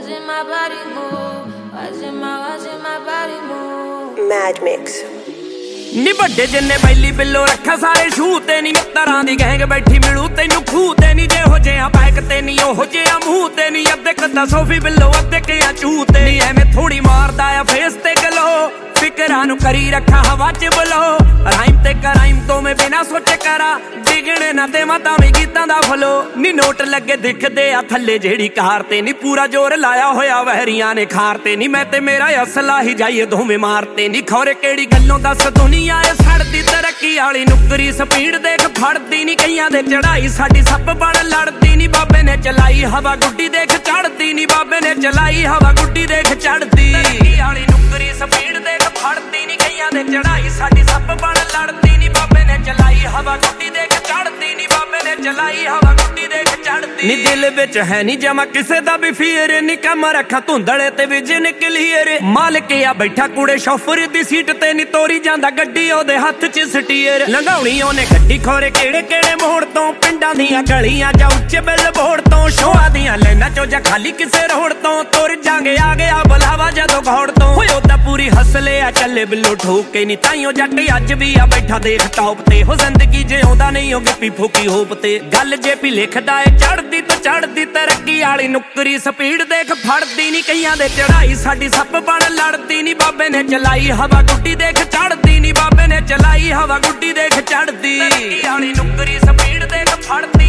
Watching my body move, watching my body move. Mad Mix. ਨੀ ਵੱਡੇ ਜਿੰਨੇ ਬੈਲੀ ਬਿੱਲੋ ਰੱਖਾ ਸਾਰੇ ਸ਼ੂ ਤੇ ਨੀ ਮਿੱਤਰਾਂ ਦੀ ਗੈਂਗ ਬੈਠੀ ਮਿਲੂ ਤੈਨੂੰ ਖੂਹ ਤੇ ਨੀ ਜਿਹੋ ਜਿਹਾ ਬੈਕ ਤੇ ਨੀ ਉਹੋ ਜਿਹਾ ਮੂੰਹ ਤੇ ਨੀ ਅੱਧੇ ਕੱਦਾ ਸੋਫੀ ਬਿੱਲੋ ਅੱਧੇ ਕਿਆ ਚੂ ਤੇ ਨੀ ਐਵੇਂ ਥੋੜੀ ਮਾਰਦਾ ਆ ਫੇਸ ਤੇ ਗਲੋ ਫਿਕਰਾਂ ਨੂੰ ਕਰੀ ਰੱਖਾ ਹਵਾ ਚ ਬਲੋ ਰਾਈਮ ਤੇ ਕਰਾਈਮ ਤੋਂ ਮੈਂ ਬਿਨਾ ਸੋਚੇ ਕਰਾਂ ਡਿਗਣੇ ਨਾ ਤੇ ਮਾਤਾ ਵੀ ਗੀਤਾਂ ਦਾ ਫਲੋ ਨੀ ਨੋਟ ਲੱਗੇ ਦਿਖਦੇ ਆ ਥੱਲੇ ਜਿਹੜੀ ਕਾਰ ਤੇ ਨੀ ਪੂਰਾ ਜ਼ੋਰ ਲਾਇਆ ਹੋਇਆ ਵਹਿਰੀਆਂ ਨੇ ਖਾਰ ਤੇ ਨੀ ਮੈਂ ਤੇ ਮੇਰਾ ਅਸਲਾ ਹੀ ਜਾਈਏ ਦੋਵੇਂ ਮਾਰਤੇ ਨੀ ਖੌਰੇ ਕਿਹੜੀ ਗੱਲੋਂ ਦੱਸ ਦੁਨੀਆ ਏ ਸੜਦੀ ਤਰੱਕੀ ਵਾਲੀ ਨੁਕਰੀ ਸਪੀਡ ਦੇਖ ਫੜਦੀ ਨੀ ਕਈਆਂ ਦੇ ਚੜਾਈ ਸਾਡੀ ਸੱਪ ਬਣ ਲੜਦੀ ਨੀ ਬਾਬੇ ਨੇ ਚਲਾਈ ਹਵਾ ਗੁੱਡੀ ਦੇਖ ਚੜਦੀ ਨੀ ਬਾਬੇ ਨੇ ਚਲਾਈ ਹਵਾ ਗੁੱਡੀ ਦੇਖ ਚੜਦੀ ਤਰੱਕੀ ਵਾਲੀ ਨੁਕਰੀ ਸਪੀਡ ਦੇਖ ਫੜਦੀ ਨੀ ਕਈਆਂ ਦੇ ਚੜਾਈ ਸਾਡੀ ਸੱਪ ਬਣ ਲੜਦੀ ਨੀ ਬਾਬੇ ਨੇ ਚਲਾਈ ਹਵਾ ਗੁੱਡੀ ਦੇਖ ਚੜਦੀ ਨੀ ਬਾਬੇ ਨੇ ਚਲਾਈ ਹਵਾ ਗੁੱਡੀ ਦੇਖ ਚੜਦੀ ਨੀ ਦਿਲ ਵਿੱਚ ਹੈ ਨੀ ਜਮਾ ਕਿਸੇ ਦਾ ਵੀ ਫੀਰ ਨੀ ਕੰਮ ਰੱਖਾਂ ਧੁੰਦਲੇ ਤੇ ਵਿਜਨ ਕਲੀਅਰ ਮਾਲਕ ਆ ਬੈਠਾ ਕੁੜੇ ਸ਼ੋਫਰ ਦੀ ਸੀਟ ਤੇ ਨੀ ਤੋਰੀ ਜਾਂਦਾ ਗੱਡੀ ਉਹਦੇ ਹੱਥ 'ਚ ਸਟੀਅਰ ਲੰਘਾਉਣੀ ਉਹਨੇ ਗੱਡੀ ਖੋਰੇ ਕਿਹੜੇ ਕਿਹੜੇ ਮੋੜ ਤੋਂ ਪਿੰਡਾਂ ਦੀਆਂ ਗਲੀਆਂ ਜਾਂ ਉੱਚੇ ਬਿੱਲ ਬੋਰਡ ਤੋਂ ਸ਼ੋਆਂ ਦੀਆਂ ਲੈਣਾ ਚੋ ਜਾਂ ਖਾਲੀ ਕਿਸੇ ਰੋਡ ਤੋਂ ਤੁਰ ਜਾਂਗੇ ਆ ਗਿਆ ਬੁਲਾਵਾ ਜਦੋਂ ਘੋੜ ਤੋਂ ਹੋਇਓ ਤਾਂ ਪੂਰੀ ਹਸਲੇ ਆ ਚੱਲੇ ਬਿੱਲੋ ਠੋਕ ਕੇ ਨੀ ਤਾਈਓ ਜੱਟ ਅੱਜ ਵੀ ਆ ਬੈਠਾ ਦੇਖ ਟੌਪ ਤੇ ਹੋ ਜ਼ਿੰਦਗੀ ਜਿਉਂਦਾ ਨਹੀਂ ਉਹ ਗਿੱਪੀ ਫੂਕੀ ਹੋਪ ਤੇ ਗੱਲ ਜੇ ਵੀ ਲਿਖਦਾ ਏ ਚੜਦੀ ਤੇ ਚੜਦੀ ਤਰੱਕੀ ਵਾਲੀ ਨੁਕਰੀ ਸਪੀਡ ਦੇਖ ਫੜਦੀ ਨੀ ਕਈਆਂ ਦੇ ਚੜਾਈ ਸਾਡੀ ਸੱਪ ਬਣ ਲੜਦੀ ਨੀ ਬਾਬੇ ਨੇ ਚਲਾਈ ਹਵਾ ਗੁੱਡੀ ਦੇਖ ਚੜਦੀ ਨੀ ਬਾਬੇ ਨੇ ਚਲਾਈ ਹਵਾ ਗੁੱਡੀ ਦੇਖ ਚੜਦੀ ਤਰੱਕੀ ਵਾਲੀ ਨੁਕਰੀ ਸਪੀਡ ਦੇਖ ਫੜਦੀ